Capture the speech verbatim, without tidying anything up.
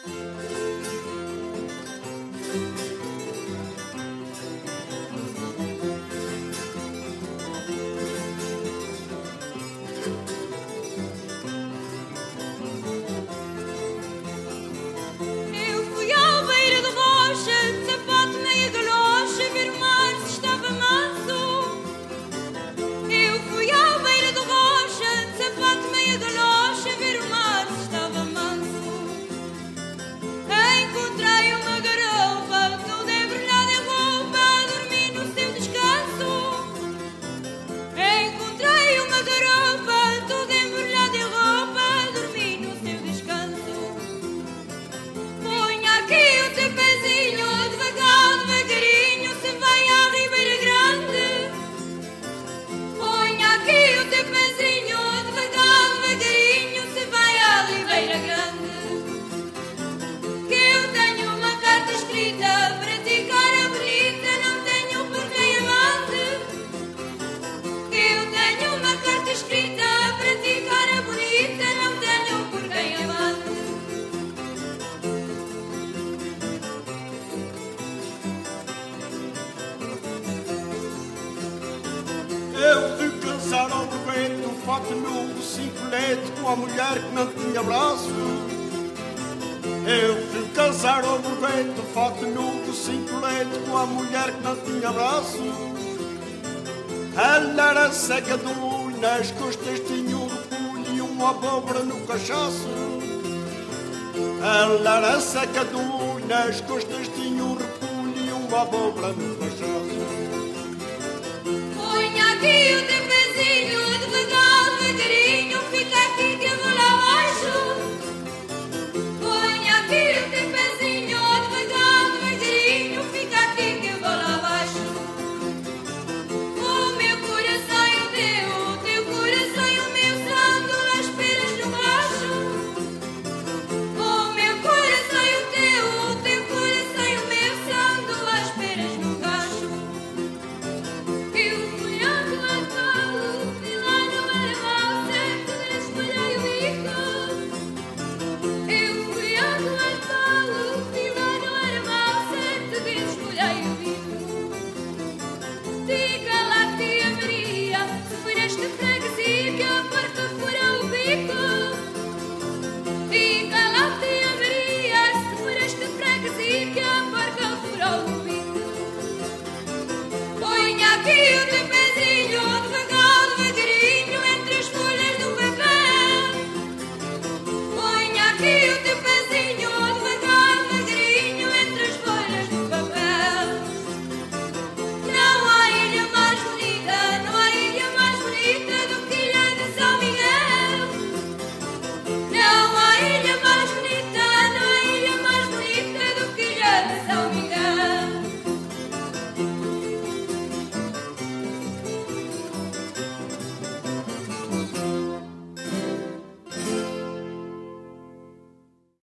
Eu fui cansar ao berrete, um fato novo, cinco leite, com a mulher que não tinha braço. Eu fui cansar ao berrete, um fato novo, cinco leite, com a mulher que não tinha braço. Ela era seca do olho, nas costas tinha um repolho e uma abóbora no cachaço. Ela era seca do olho, nas costas tinha um repolho e uma abóbora no cachaço. Ponha aqui o teu pezinho